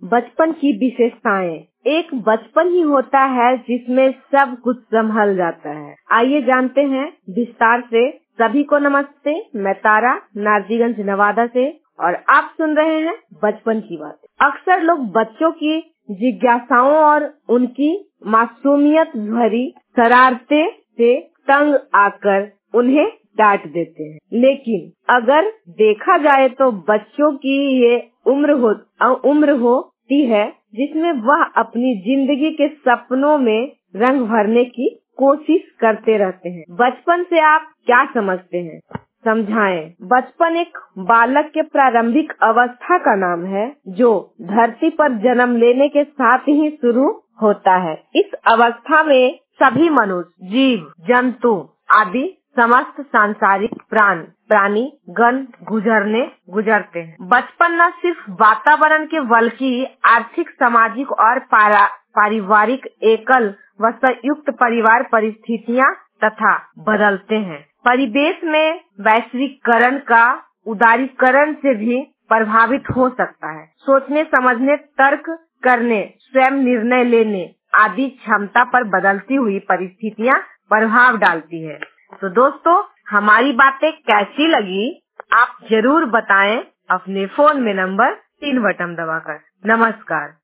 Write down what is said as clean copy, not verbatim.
बचपन की विशेषताएं। एक बचपन ही होता है जिसमें सब कुछ संभल जाता है। आइए जानते हैं विस्तार से। सभी को नमस्ते, मैं तारा नारजीगंज नवादा से और आप सुन रहे हैं बचपन की बातें। अक्सर लोग बच्चों की जिज्ञासाओं और उनकी मासूमियत भरी शरारतें से तंग आकर उन्हें डांट देते हैं, लेकिन अगर देखा जाए तो बच्चों की ये उम्र होती है जिसमें वह अपनी जिंदगी के सपनों में रंग भरने की कोशिश करते रहते हैं। बचपन से आप क्या समझते हैं, समझाएं। बचपन एक बालक के प्रारंभिक अवस्था का नाम है जो धरती पर जन्म लेने के साथ ही शुरू होता है। इस अवस्था में सभी मनुष्य, जीव जंतु आदि समस्त सांसारिक प्राणी गण गुजरते हैं। बचपन न सिर्फ वातावरण के बल्कि आर्थिक, सामाजिक और पारिवारिक एकल व संयुक्त परिवार परिस्थितियां तथा बदलते हैं। परिवेश में वैश्वीकरण का उदारीकरण से भी प्रभावित हो सकता है। सोचने, समझने, तर्क करने, स्वयं निर्णय लेने आदि क्षमता पर बदलती हुई परिस्थितियां प्रभाव डालती है। तो दोस्तों, हमारी बातें कैसी लगी आप जरूर बताएं अपने फोन में नंबर 3 बटन दबाकर। नमस्कार।